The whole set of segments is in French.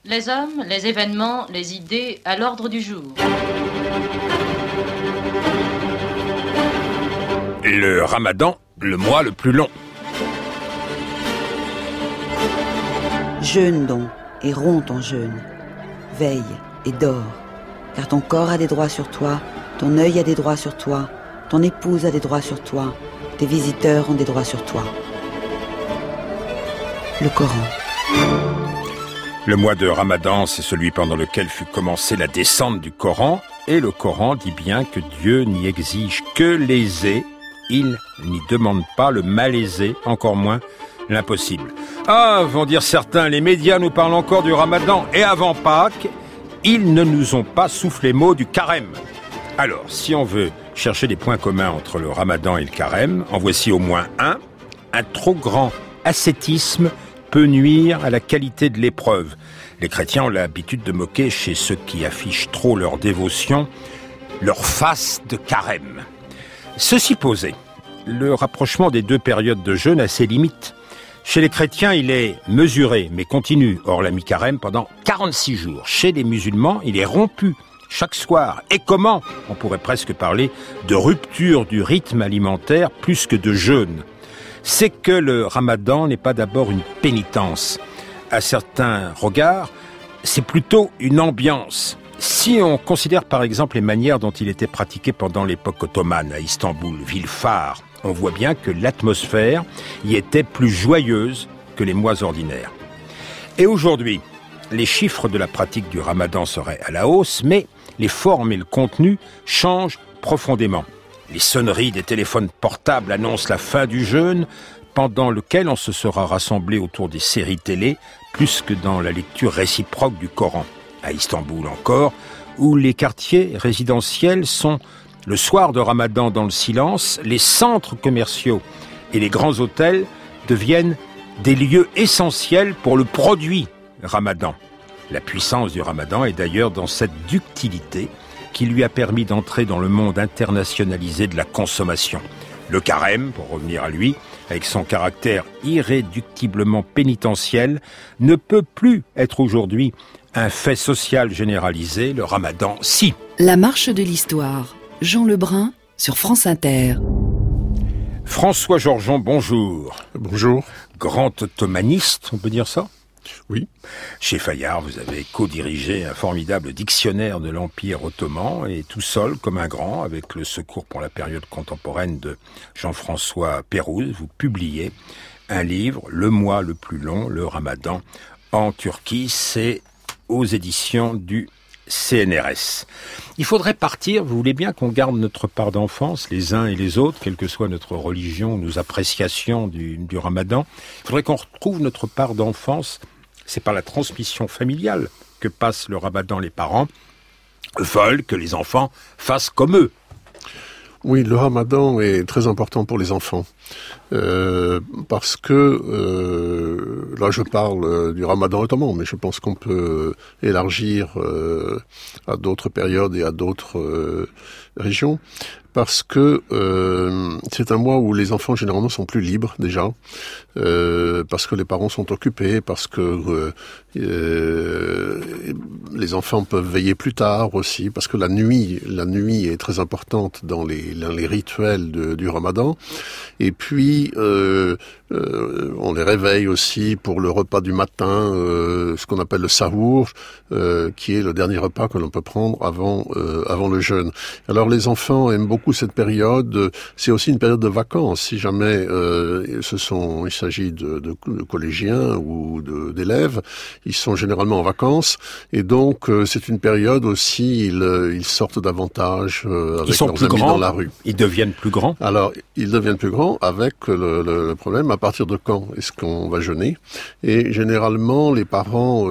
Les hommes, les événements, les idées à l'ordre du jour. Le Ramadan, le mois le plus long. Jeûne donc, et romps ton jeûne. Veille et dors, car ton corps a des droits sur toi, ton œil a des droits sur toi, ton épouse a des droits sur toi, tes visiteurs ont des droits sur toi. Le Coran. Le mois de Ramadan, c'est celui pendant lequel fut commencée la descente du Coran, et le Coran dit bien que Dieu n'y exige que l'aisé, il n'y demande pas le malaisé, encore moins l'impossible. Ah, vont dire certains, les médias nous parlent encore du Ramadan, et avant Pâques, ils ne nous ont pas soufflé mot du carême. Alors, si on veut chercher des points communs entre le Ramadan et le carême, en voici au moins un trop grand ascétisme peut nuire à la qualité de l'épreuve. Les chrétiens ont l'habitude de moquer chez ceux qui affichent trop leur dévotion leur face de carême. Ceci posé, le rapprochement des deux périodes de jeûne a ses limites. Chez les chrétiens, il est mesuré, mais continu, hors la mi-carême, pendant 46 jours. Chez les musulmans, il est rompu chaque soir. Et comment ? On pourrait presque parler de rupture du rythme alimentaire plus que de jeûne. C'est que le Ramadan n'est pas d'abord une pénitence. À certains regards, c'est plutôt une ambiance. Si on considère par exemple les manières dont il était pratiqué pendant l'époque ottomane à Istanbul, ville phare, on voit bien que l'atmosphère y était plus joyeuse que les mois ordinaires. Et aujourd'hui, les chiffres de la pratique du Ramadan seraient à la hausse, mais les formes et le contenu changent profondément. Les sonneries des téléphones portables annoncent la fin du jeûne, pendant lequel on se sera rassemblé autour des séries télé, plus que dans la lecture réciproque du Coran. À Istanbul encore, où les quartiers résidentiels sont, le soir de Ramadan dans le silence, les centres commerciaux et les grands hôtels deviennent des lieux essentiels pour le produit Ramadan. La puissance du Ramadan est d'ailleurs dans cette ductilité qui lui a permis d'entrer dans le monde internationalisé de la consommation. Le carême, pour revenir à lui, avec son caractère irréductiblement pénitentiel, ne peut plus être aujourd'hui un fait social généralisé, le Ramadan, si. La marche de l'histoire, Jean Lebrun, sur France Inter. François Georgeon, bonjour. Bonjour. Grand ottomaniste, on peut dire ça ? Oui. Chez Fayard, vous avez co-dirigé un formidable dictionnaire de l'Empire ottoman et tout seul, comme un grand, avec le secours pour la période contemporaine de Jean-François Pérouse, vous publiez un livre, Le mois le plus long, le Ramadan, en Turquie. C'est aux éditions du CNRS. Il faudrait partir, vous voulez bien qu'on garde notre part d'enfance, les uns et les autres, quelle que soit notre religion, nos appréciations du Ramadan. Il faudrait qu'on retrouve notre part d'enfance. C'est par la transmission familiale que passe le Ramadan. Les parents veulent que les enfants fassent comme eux. Oui, le Ramadan est très important pour les enfants. Parce que, là je parle du Ramadan ottoman, mais je pense qu'on peut élargir à d'autres périodes et à d'autres régions. Parce que c'est un mois où les enfants généralement sont plus libres déjà, parce que les parents sont occupés, parce que les enfants peuvent veiller plus tard aussi, parce que la nuit est très importante dans les rituels du Ramadan. Et puis on les réveille aussi pour le repas du matin, ce qu'on appelle le sahour, qui est le dernier repas que l'on peut prendre avant le jeûne. Alors les enfants aiment beaucoup cette période. C'est aussi une période de vacances. Si jamais il s'agit de collégiens ou d'élèves, ils sont généralement en vacances, et donc c'est une période aussi ils sortent davantage avec leurs amis dans la rue. Ils deviennent plus grands. Alors ils deviennent plus grands avec le problème à partir de quand est-ce qu'on va jeûner. Et généralement les parents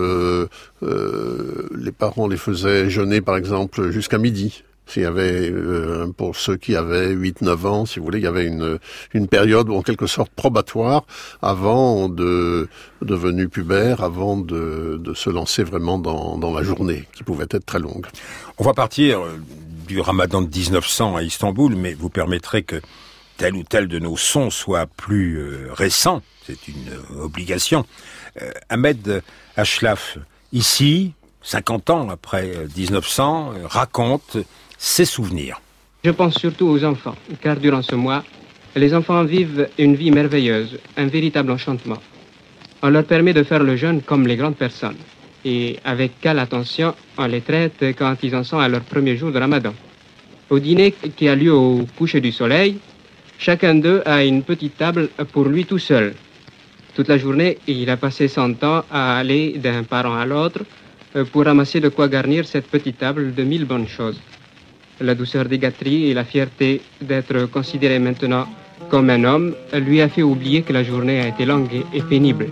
les faisaient jeûner par exemple jusqu'à midi. S'il y avait, pour ceux qui avaient 8-9 ans, si vous voulez, il y avait une période en quelque sorte probatoire avant de devenir pubère, avant de se lancer vraiment dans la journée, qui pouvait être très longue. On va partir du Ramadan de 1900 à Istanbul, mais vous permettrez que tel ou tel de nos sons soit plus récent. C'est une obligation. Ahmed Ashlaf, ici, 50 ans après 1900, raconte ses souvenirs. Je pense surtout aux enfants, car durant ce mois, les enfants vivent une vie merveilleuse, un véritable enchantement. On leur permet de faire le jeûne comme les grandes personnes. Et avec quelle attention on les traite quand ils en sont à leur premier jour de Ramadan. Au dîner qui a lieu au coucher du soleil, chacun d'eux a une petite table pour lui tout seul. Toute la journée, il a passé son temps à aller d'un parent à l'autre pour ramasser de quoi garnir cette petite table de 1000 bonnes choses. La douceur des gâteries et la fierté d'être considéré maintenant comme un homme lui a fait oublier que la journée a été longue et pénible.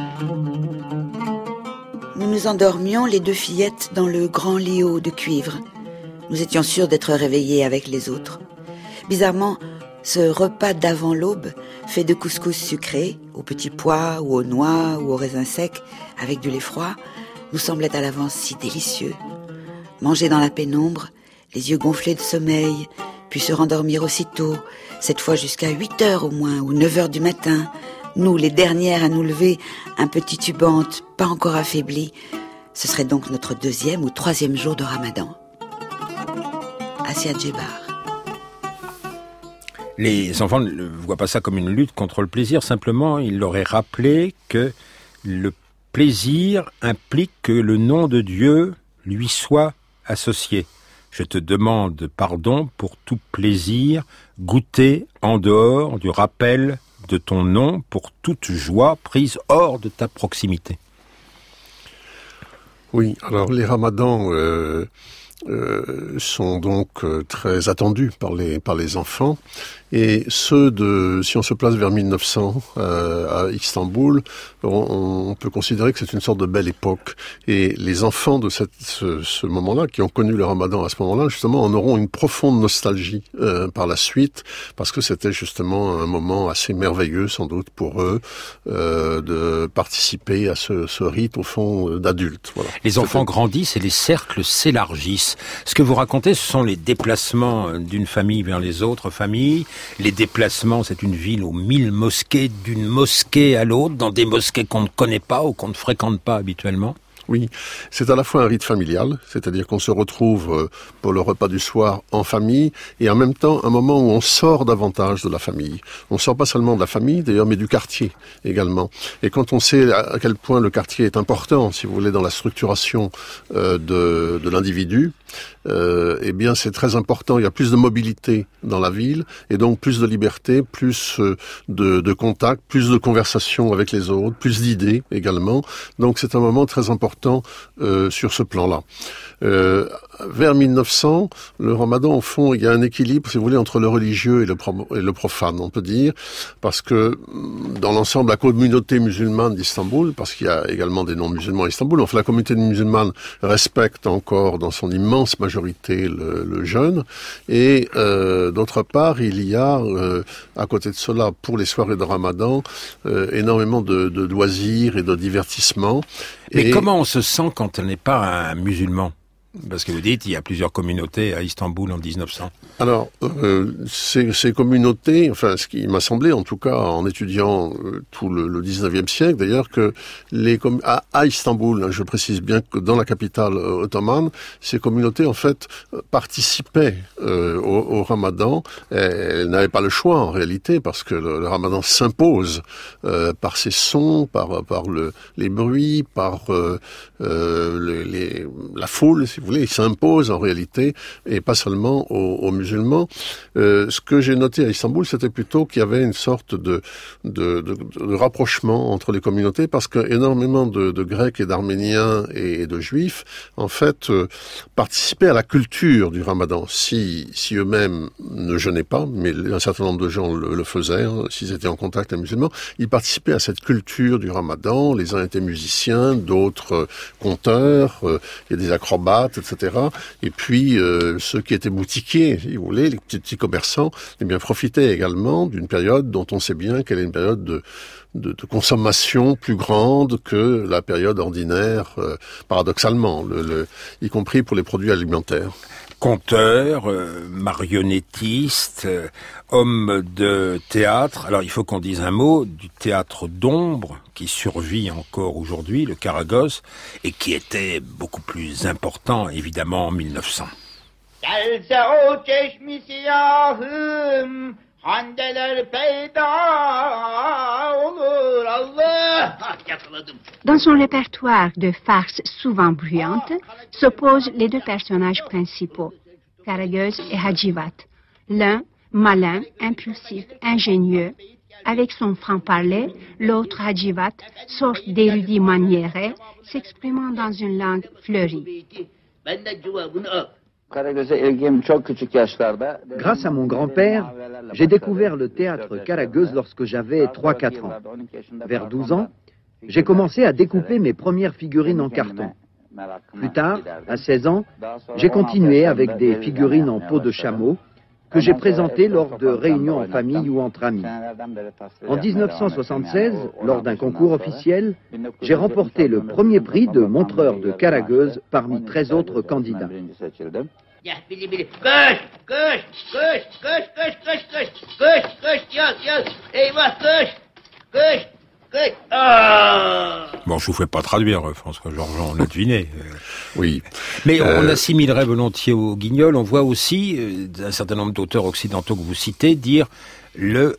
Nous nous endormions, les deux fillettes, dans le grand lit haut de cuivre. Nous étions sûrs d'être réveillés avec les autres. Bizarrement, ce repas d'avant l'aube, fait de couscous sucré, aux petits pois ou aux noix ou aux raisins secs, avec du lait froid, nous semblait à l'avance si délicieux. Manger dans la pénombre, les yeux gonflés de sommeil, puis se rendormir aussitôt, cette fois jusqu'à 8 heures au moins, ou 9 heures du matin, nous, les dernières à nous lever, un peu titubantes, pas encore affaiblies. Ce serait donc notre 2e ou 3e jour de Ramadan. Assia Djebar. Les enfants ne voient pas ça comme une lutte contre le plaisir, simplement ils leur aient rappelé que le plaisir implique que le nom de Dieu lui soit associé. Je te demande pardon pour tout plaisir goûté en dehors du rappel de ton nom, pour toute joie prise hors de ta proximité. Oui, alors les ramadans sont donc très attendus par les enfants, et ceux si on se place vers 1900 à Istanbul, on peut considérer que c'est une sorte de belle époque, et les enfants de ce moment-là, qui ont connu le ramadan à ce moment-là, justement, en auront une profonde nostalgie par la suite, parce que c'était justement un moment assez merveilleux, sans doute, pour eux, de participer à ce rite, au fond, d'adultes. Voilà. Les enfants grandissent et les cercles s'élargissent. Ce que vous racontez, ce sont les déplacements d'une famille vers les autres familles. Les déplacements, c'est une ville aux 1000 mosquées, d'une mosquée à l'autre, dans des mosquées qu'on ne connaît pas ou qu'on ne fréquente pas habituellement. Oui, c'est à la fois un rite familial, c'est-à-dire qu'on se retrouve pour le repas du soir en famille, et en même temps un moment où on sort davantage de la famille. On sort pas seulement de la famille d'ailleurs, mais du quartier également. Et quand on sait à quel point le quartier est important, si vous voulez, dans la structuration de l'individu, eh bien c'est très important. Il y a plus de mobilité dans la ville, et donc plus de liberté, plus de contact, plus de conversation avec les autres, plus d'idées également. Donc c'est un moment très important sur ce plan-là. Vers 1900, le ramadan, au fond, il y a un équilibre, si vous voulez, entre le religieux et le profane, on peut dire, parce que dans l'ensemble, la communauté musulmane d'Istanbul, parce qu'il y a également des non-musulmans à Istanbul, enfin la communauté musulmane respecte encore dans son immense majorité le jeûne, et d'autre part, il y a, à côté de cela, pour les soirées de ramadan, énormément de loisirs et de divertissements. Mais comment on se sent quand on n'est pas un musulman ? Parce que vous dites, il y a plusieurs communautés à Istanbul en 1900. Alors, ces communautés, enfin, ce qui m'a semblé, en tout cas, en étudiant tout le 19e siècle, d'ailleurs, que à Istanbul, hein, je précise bien que dans la capitale ottomane, ces communautés, en fait, participaient au ramadan. Elles n'avaient pas le choix, en réalité, parce que le ramadan s'impose par ses sons, par les bruits, par la foule, si vous voulez, il s'impose en réalité, et pas seulement aux musulmans. Ce que j'ai noté à Istanbul, c'était plutôt qu'il y avait une sorte de rapprochement entre les communautés, parce que énormément de Grecs et d'Arméniens et de Juifs, en fait, participaient à la culture du ramadan. Si eux-mêmes ne jeûnaient pas, mais un certain nombre de gens le faisaient, hein, s'ils étaient en contact avec les musulmans, ils participaient à cette culture du ramadan. Les uns étaient musiciens, d'autres conteurs, il y a des acrobates, etc. Et puis, ceux qui étaient boutiquiers, si vous voulez, les petits commerçants, eh bien, profitaient également d'une période dont on sait bien qu'elle est une période consommation plus grande que la période ordinaire, paradoxalement, y compris pour les produits alimentaires. Conteur, marionnettiste, homme de théâtre. Alors il faut qu'on dise un mot du théâtre d'ombre qui survit encore aujourd'hui, le Karagoz, et qui était beaucoup plus important évidemment en 1900. Dans son répertoire de farces souvent bruyantes s'opposent les deux personnages principaux, Karagöz et Hacivat. L'un, malin, impulsif, ingénieux, avec son franc-parler, l'autre, Hacivat, sorte d'érudit maniéré, s'exprimant dans une langue fleurie. Grâce à mon grand-père, j'ai découvert le théâtre Karagöz lorsque j'avais 3-4 ans. Vers 12 ans, j'ai commencé à découper mes premières figurines en carton. Plus tard, à 16 ans, j'ai continué avec des figurines en peau de chameau que j'ai présentées lors de réunions en famille ou entre amis. En 1976, lors d'un concours officiel, j'ai remporté le premier prix de montreur de Karagöz parmi 13 autres candidats. Bon, je vous fais pas traduire, François Georgeon, on l'a deviné. Oui. Mais on assimilerait volontiers au Guignol. On voit aussi un certain nombre d'auteurs occidentaux que vous citez dire le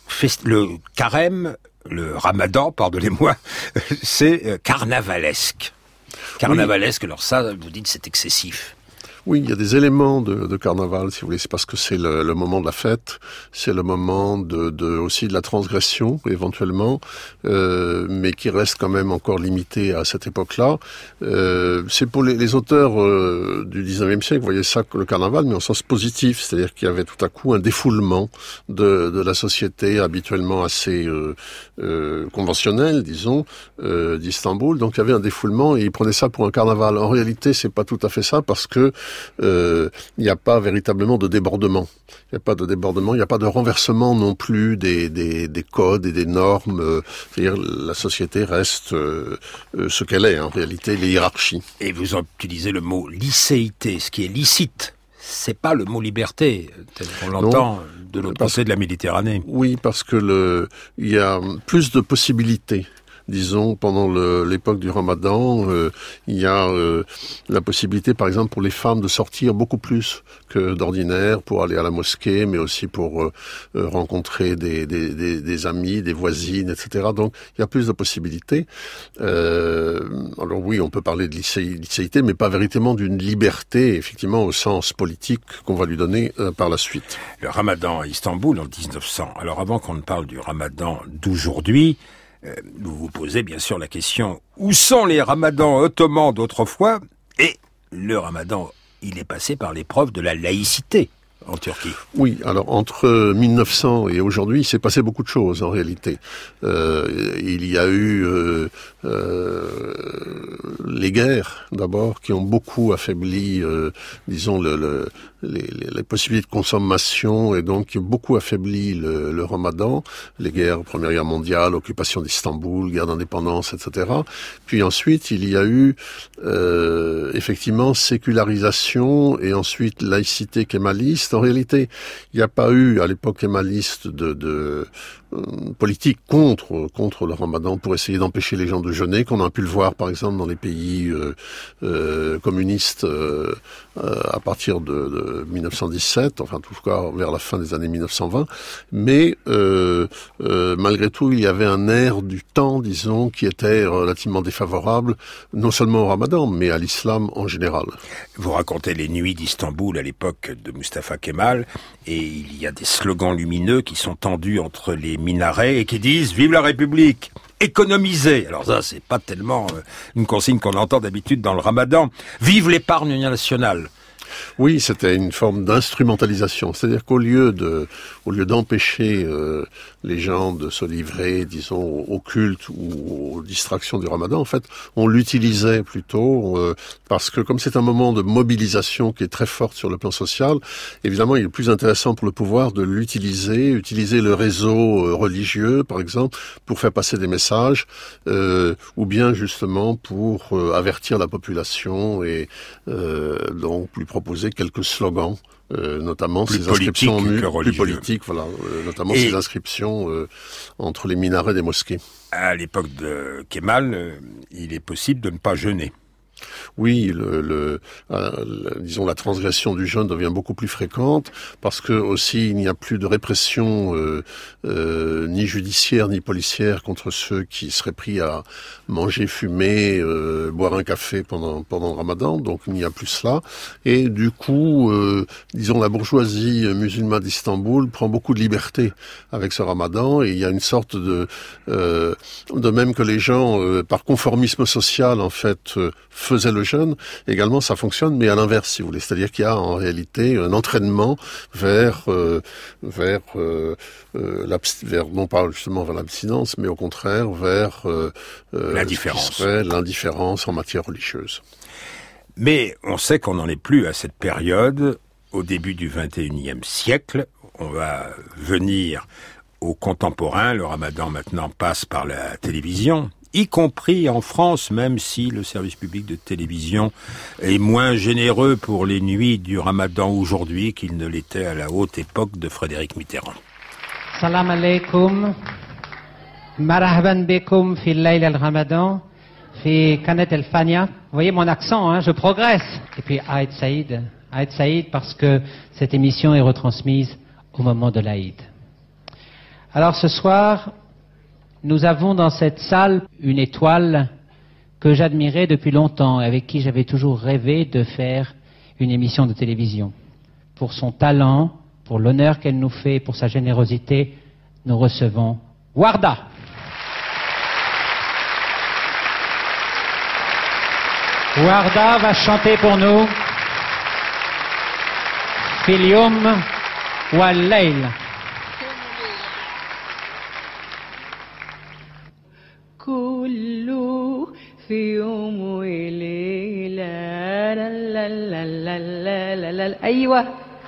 carême, le ramadan, pardonnez-moi, c'est carnavalesque. Carnavalesque, alors ça, vous dites, c'est excessif. Oui, il y a des éléments de carnaval, si vous voulez, c'est parce que c'est le moment de la fête, c'est le moment aussi de la transgression, éventuellement, mais qui reste quand même encore limité à cette époque-là. C'est pour les auteurs du 19e siècle, vous voyez ça, le carnaval, mais en sens positif, c'est-à-dire qu'il y avait tout à coup un défoulement de la société habituellement assez conventionnelle, disons, d'Istanbul. Donc il y avait un défoulement et ils prenaient ça pour un carnaval. En réalité, c'est pas tout à fait ça, parce que il n'y a pas véritablement de débordement. Il n'y a pas de débordement, il n'y a pas de renversement non plus des codes et des normes. C'est-à-dire la société reste ce qu'elle est, en réalité, les hiérarchies. Et vous utilisez le mot licéité, ce qui est licite. C'est pas le mot liberté, tel qu'on l'entend de l'autre côté de la Méditerranée. Oui, parce que il y a plus de possibilités. Disons, pendant l'époque du Ramadan, il y a la possibilité, par exemple, pour les femmes de sortir beaucoup plus que d'ordinaire pour aller à la mosquée, mais aussi pour rencontrer des amis, des voisines, etc. Donc, il y a plus de possibilités. Alors oui, on peut parler de licéité, mais pas véritablement d'une liberté, effectivement, au sens politique qu'on va lui donner par la suite. Le Ramadan à Istanbul en 1900. Alors, avant qu'on ne parle du Ramadan d'aujourd'hui, vous vous posez bien sûr la question, où sont les ramadans ottomans d'autrefois? Et le ramadan, il est passé par l'épreuve de la laïcité en Turquie. Oui, alors entre 1900 et aujourd'hui, il s'est passé beaucoup de choses en réalité. Il y a eu les guerres d'abord qui ont beaucoup affaibli, disons les possibilités de consommation et donc qui ont beaucoup affaibli le Ramadan. Les guerres, Première Guerre mondiale, occupation d'Istanbul, guerre d'indépendance, etc. Puis ensuite, il y a eu effectivement sécularisation et ensuite laïcité kémaliste. En réalité, il n'y a pas eu à l'époque kémaliste de politique contre le Ramadan pour essayer d'empêcher les gens de jeûner, qu'on a pu le voir par exemple dans les pays communistes à partir de 1917, enfin en tout cas vers la fin des années 1920. Mais malgré tout, il y avait un air du temps, disons, qui était relativement défavorable, non seulement au Ramadan, mais à l'islam en général. Vous racontez les nuits d'Istanbul à l'époque de Mustafa Kemal, et il y a des slogans lumineux qui sont tendus entre les minarets et qui disent « Vive la République !» Économiser. Alors ça, c'est pas tellement une consigne qu'on entend d'habitude dans le Ramadan. Vive l'épargne nationale. Oui, c'était une forme d'instrumentalisation. C'est-à-dire qu'au lieu d'empêcher les gens de se livrer, disons, au culte ou aux distractions du Ramadan, en fait, on l'utilisait plutôt parce que comme c'est un moment de mobilisation qui est très forte sur le plan social, évidemment, il est plus intéressant pour le pouvoir de utiliser le réseau religieux, par exemple, pour faire passer des messages, ou bien justement pour avertir la population et donc lui proposer quelques slogans, notamment plus ces inscriptions plus politiques, voilà, notamment ces inscriptions entre les minarets des mosquées. À l'époque de Kemal, il est possible de ne pas jeûner. Oui, disons la transgression du jeûne devient beaucoup plus fréquente parce que aussi il n'y a plus de répression ni judiciaire ni policière contre ceux qui seraient pris à manger, fumer, boire un café pendant le Ramadan. Donc il n'y a plus cela et du coup, disons la bourgeoisie musulmane d'Istanbul prend beaucoup de liberté avec ce Ramadan et il y a une sorte de même que les gens par conformisme social en fait faisait le jeûne, également ça fonctionne, mais à l'inverse, si vous voulez. C'est-à-dire qu'il y a en réalité un entraînement vers non pas justement vers l'abstinence, mais au contraire vers l'indifférence en matière religieuse. Mais on sait qu'on n'en est plus à cette période. Au début du XXIe siècle, on va venir au contemporain. Le Ramadan maintenant passe par la télévision, y compris en France, même si le service public de télévision est moins généreux pour les nuits du Ramadan aujourd'hui qu'il ne l'était à la haute époque de Frédéric Mitterrand. Salam alaikum, marhaban bikum fi layl al-Ramadan, fi Kanat al-Fania. Vous voyez mon accent, hein, je progresse. Et puis Aïd Saïd parce que cette émission est retransmise au moment de l'Aïd. Alors ce soir, nous avons dans cette salle une étoile que j'admirais depuis longtemps et avec qui j'avais toujours rêvé de faire une émission de télévision. Pour son talent, pour l'honneur qu'elle nous fait, pour sa générosité, nous recevons Warda. Warda va chanter pour nous Filium wal Layl. في يوم وليلة لا لا لا لا لا لا أيوة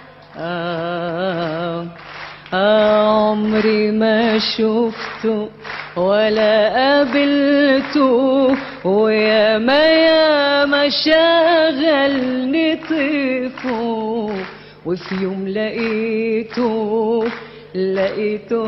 عمري ما شفته ولا قابلته ويا ما شغلني طيفه وفي يوم لقيته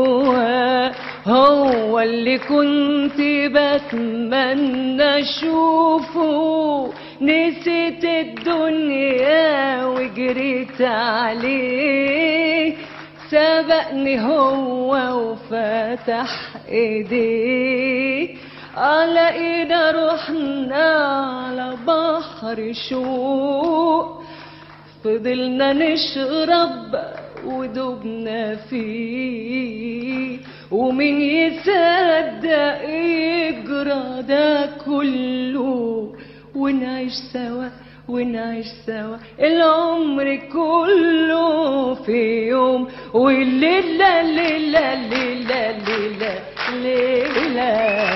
هو اللي كنت بتمنى اشوفه نسيت الدنيا وجريت عليه سبقني هو وفتح ايديه لقينا روحنا على بحر شوق فضلنا نشرب ودوبنا فيه ومين يصدق يجرى ده كله ونعيش سوا العمر كله في يوم والليلة ليلة ليلة ليلة ليلة.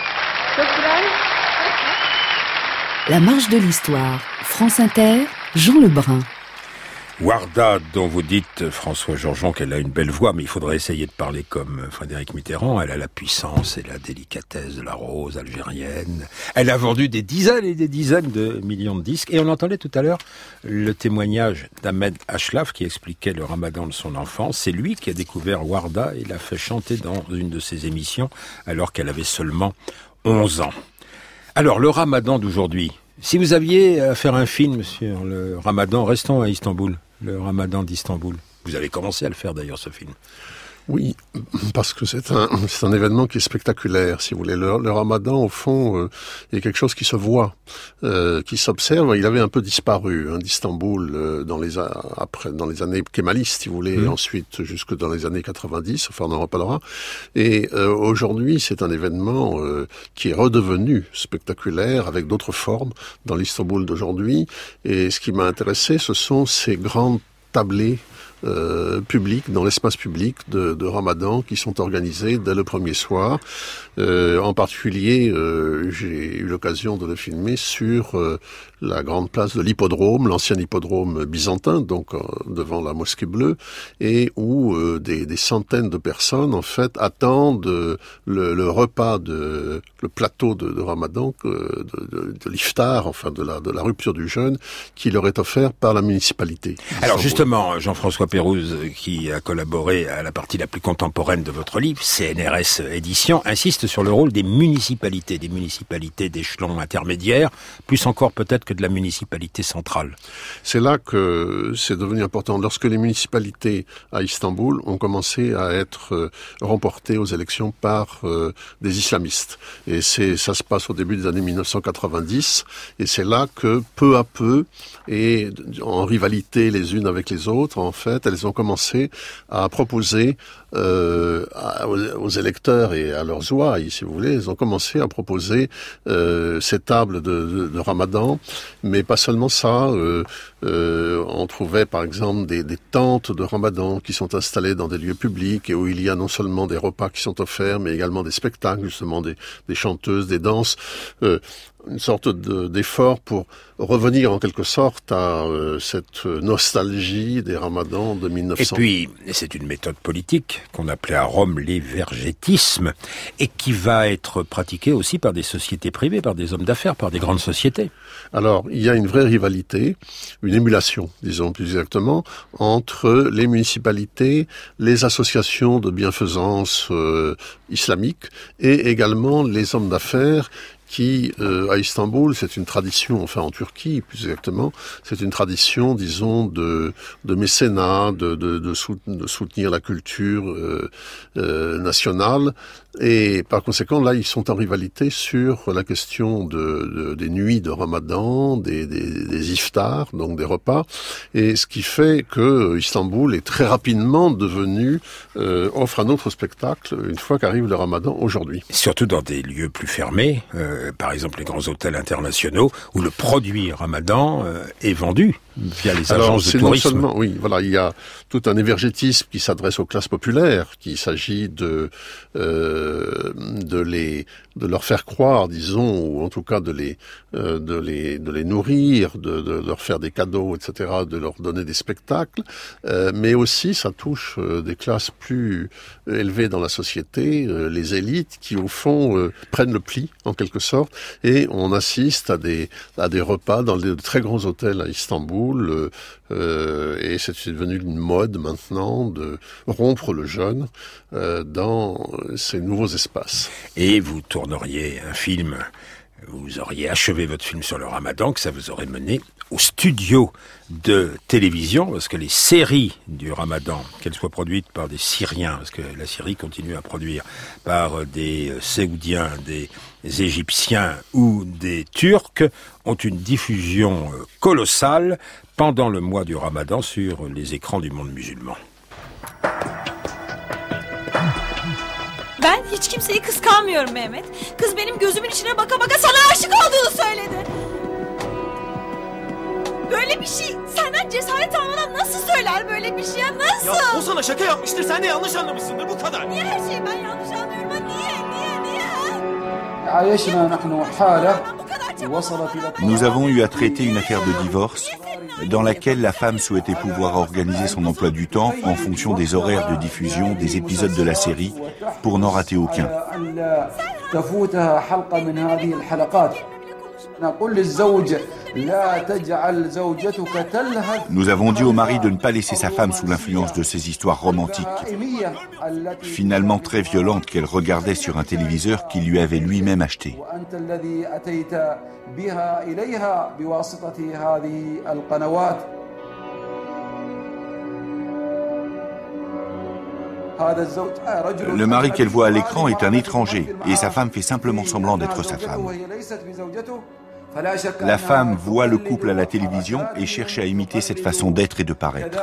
La marche de l'histoire, France Inter, Jean Lebrun. Warda, dont vous dites, François Georgeon, qu'elle a une belle voix, mais il faudrait essayer de parler comme Frédéric Mitterrand. Elle a la puissance et la délicatesse de la rose algérienne. Elle a vendu des dizaines et des dizaines de millions de disques. Et on entendait tout à l'heure le témoignage d'Ahmed Ashlaf qui expliquait le Ramadan de son enfance. C'est lui qui a découvert Warda et l'a fait chanter dans une de ses émissions alors qu'elle avait seulement 11 ans. Alors, le Ramadan d'aujourd'hui, si vous aviez à faire un film sur le Ramadan, restons à Istanbul, le Ramadan d'Istanbul. Vous avez commencé à le faire d'ailleurs, ce film. Oui, parce que c'est un événement qui est spectaculaire, si vous voulez. Le Ramadan, au fond, est quelque chose qui se voit, qui s'observe. Il avait un peu disparu d'Istanbul dans les années kémalistes, si vous voulez, et ensuite jusque dans les années 90. Enfin, on en reparlera. Et aujourd'hui, c'est un événement qui est redevenu spectaculaire avec d'autres formes dans l'Istanbul d'aujourd'hui. Et ce qui m'a intéressé, ce sont ces grandes tablées publics, dans l'espace public de Ramadan, qui sont organisés dès le premier soir. En particulier, j'ai eu l'occasion de le filmer sur la grande place de l'hippodrome, l'ancien hippodrome byzantin, donc devant la mosquée bleue, et où des centaines de personnes, en fait, attendent le repas le plateau de Ramadan, de l'iftar, enfin de la rupture du jeûne, qui leur est offert par la municipalité. Alors justement, Jean-François Pérouse, qui a collaboré à la partie la plus contemporaine de votre livre, CNRS Éditions, insiste sur le rôle des municipalités d'échelon intermédiaire, plus encore peut-être que de la municipalité centrale. C'est là que c'est devenu important. Lorsque les municipalités à Istanbul ont commencé à être remportées aux élections par des islamistes. Et ça se passe au début des années 1990, et c'est là que, peu à peu, et en rivalité les unes avec les autres, en fait, elles ont commencé à proposer aux électeurs et à leurs ouailles, si vous voulez, ils ont commencé à proposer ces tables de Ramadan, mais pas seulement ça. On trouvait par exemple des tentes de Ramadan qui sont installées dans des lieux publics et où il y a non seulement des repas qui sont offerts, mais également des spectacles, justement des chanteuses, des danses, une sorte d'effort pour revenir en quelque sorte à cette nostalgie des Ramadans de 1900. Et puis, c'est une méthode politique qu'on appelait à Rome l'évergétisme, et qui va être pratiquée aussi par des sociétés privées, par des hommes d'affaires, par des grandes sociétés. Alors, il y a une vraie rivalité, une émulation, disons plus exactement, entre les municipalités, les associations de bienfaisance islamique et également les hommes d'affaires qui, à Istanbul, c'est une tradition, enfin en Turquie plus exactement, c'est une tradition, disons, de mécénat, de soutenir la culture nationale. Et par conséquent, là, ils sont en rivalité sur la question des nuits de Ramadan, des iftars, donc des repas. Et ce qui fait que Istanbul est très rapidement devenu, offre un autre spectacle une fois qu'arrive le Ramadan aujourd'hui. Surtout dans des lieux plus fermés, par exemple les grands hôtels internationaux, où le produit Ramadan est vendu via les agences de tourisme. Non seulement, oui, voilà, il y a tout un évergétisme qui s'adresse aux classes populaires, qu'il s'agit de leur faire croire, disons, ou en tout cas de les nourrir, de leur faire des cadeaux, etc., de leur donner des spectacles, mais aussi ça touche des classes plus élevées dans la société, les élites qui au fond prennent le pli en quelque sorte, et on assiste à des repas dans de très grands hôtels à Istanbul, et c'est devenu une mode maintenant de rompre le jeûne dans ces nouveaux espaces. Et vous tourneriez un film, vous auriez achevé votre film sur le Ramadan, que ça vous aurait mené au studio de télévision, parce que les séries du Ramadan, qu'elles soient produites par des Syriens, parce que la Syrie continue à produire, par des Saoudiens, des Égyptiens ou des Turcs, ont une diffusion colossale pendant le mois du Ramadan sur les écrans du monde musulman. Ben hiç kimseyi kıskanmıyorum Mehmet. Kız benim gözümün içine baka baka sana aşık olduğunu söyledi. Böyle bir şey senden cesaret almadan nasıl söyler böyle bir şey ya? Nasıl? Ya o sana şaka yapmıştır, sen de yanlış anlamışsındır, bu kadar. Niye her şeyi ben yanlış anlıyorum? Niye? Nous avons eu à traiter une affaire de divorce dans laquelle la femme souhaitait pouvoir organiser son emploi du temps en fonction des horaires de diffusion des épisodes de la série pour n'en rater aucun. Nous avons dit au mari de ne pas laisser sa femme sous l'influence de ces histoires romantiques, finalement très violentes, qu'elle regardait sur un téléviseur qu'il lui avait lui-même acheté. Le mari qu'elle voit à l'écran est un étranger et sa femme fait simplement semblant d'être sa femme. La femme voit le couple à la télévision et cherche à imiter cette façon d'être et de paraître.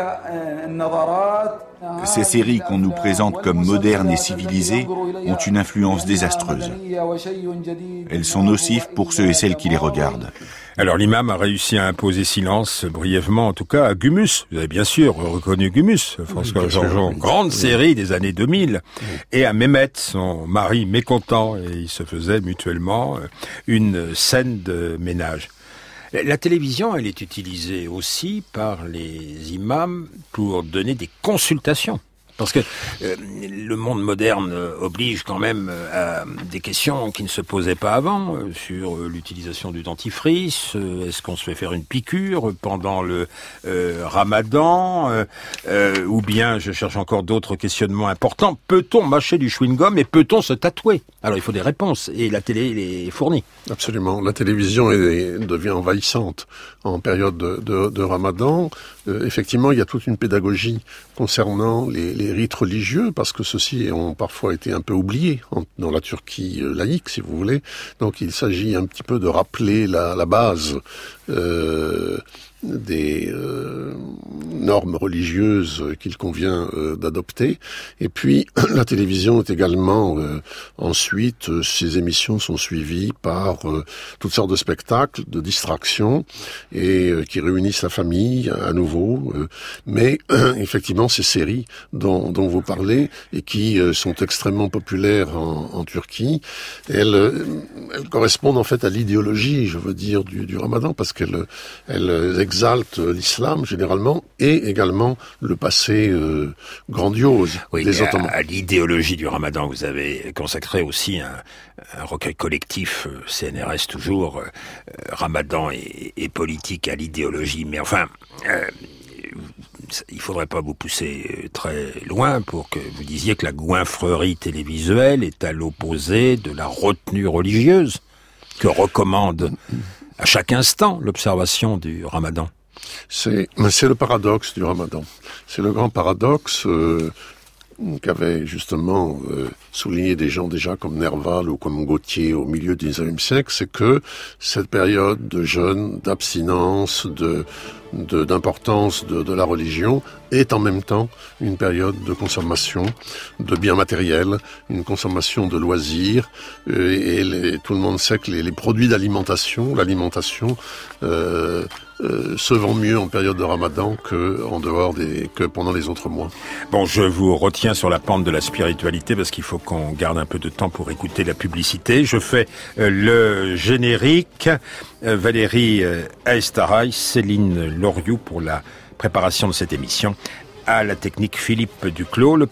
Ces séries qu'on nous présente comme modernes et civilisées ont une influence désastreuse. Elles sont nocives pour ceux et celles qui les regardent. Alors l'imam a réussi à imposer silence, brièvement en tout cas, à Gummus. Vous avez bien sûr reconnu Gummus, François Georgeon, grande série des années 2000, et à Mehmet, son mari mécontent, et ils se faisaient mutuellement une scène de ménage. La télévision, elle est utilisée aussi par les imams pour donner des consultations. Parce que le monde moderne oblige quand même à des questions qui ne se posaient pas avant, sur l'utilisation du dentifrice, est-ce qu'on se fait faire une piqûre pendant le ramadan, ou bien, je cherche encore d'autres questionnements importants, peut-on mâcher du chewing-gum et peut-on se tatouer? Alors il faut des réponses, et la télé les fournit. Absolument, la télévision devient envahissante en période de ramadan. Effectivement, il y a toute une pédagogie concernant les rites religieux, parce que ceux-ci ont parfois été un peu oubliés dans la Turquie laïque, si vous voulez. Donc il s'agit un petit peu de rappeler la base des normes religieuses qu'il convient d'adopter. Et puis, la télévision est également, ensuite, ces émissions sont suivies par toutes sortes de spectacles, de distractions, et qui réunissent la famille à nouveau. Mais, effectivement, ces séries dont vous parlez, et qui sont extrêmement populaires en Turquie, elles correspondent en fait à l'idéologie, je veux dire, du ramadan, parce qu'elles exalte l'islam généralement et également le passé grandiose des Ottomans. À l'idéologie du ramadan, vous avez consacré aussi un recueil collectif, CNRS toujours, ramadan et politique à l'idéologie. Mais enfin, il faudrait pas vous pousser très loin pour que vous disiez que la goinfrerie télévisuelle est à l'opposé de la retenue religieuse que recommande à chaque instant l'observation du ramadan. C'est le paradoxe du ramadan. C'est le grand paradoxe qu'avaient justement souligné des gens déjà comme Nerval ou comme Gautier au milieu du XIXe siècle, c'est que cette période de jeûne, d'abstinence, d'importance de la religion est en même temps une période de consommation de biens matériels, une consommation de loisirs, et tout le monde sait que les produits d'alimentation, l'alimentation se vend mieux en période de ramadan que pendant les autres mois. Bon, je vous retiens sur la pente de la spiritualité parce qu'il faut qu'on garde un peu de temps pour écouter la publicité. Je fais le générique. Valérie Aestaray, Céline Loriou pour la préparation de cette émission. À la technique Philippe Duclos. Le